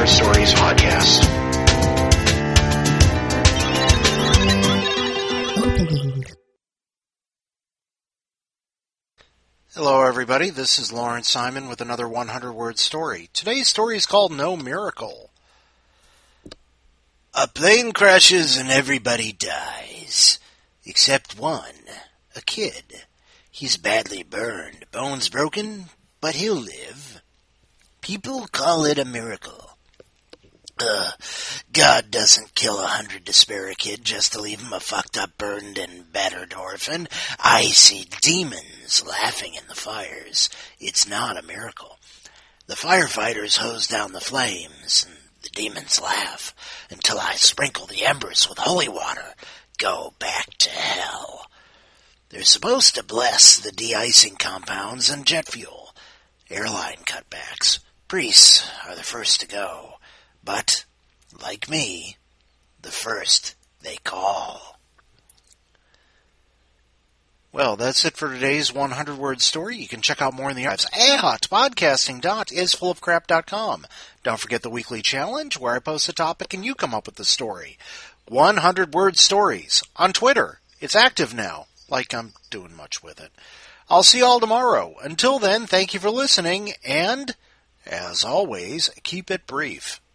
Word Stories podcast. Hello, everybody. This is Lawrence Simon with another 100-word story. Today's story is called No Miracle. A plane crashes and everybody dies. Except one, a kid. He's badly burned, bones broken, but he'll live. People call it a miracle. God doesn't kill 100 to spare a kid just to leave him a fucked up, burned, and battered orphan. I see demons laughing in the fires. It's not a miracle. The firefighters hose down the flames, and the demons laugh until I sprinkle the embers with holy water. Go back to hell. They're supposed to bless the de-icing compounds and jet fuel. Airline cutbacks. Priests are the first to go. But, like me, the first they call. Well, that's it for today's 100-word story. You can check out more in the archives at podcasting.isfullofcrap.com. Don't forget the weekly challenge where I post a topic and you come up with the story. 100-word stories on Twitter. It's active now, like I'm doing much with it. I'll see you all tomorrow. Until then, thank you for listening, and, as always, keep it brief.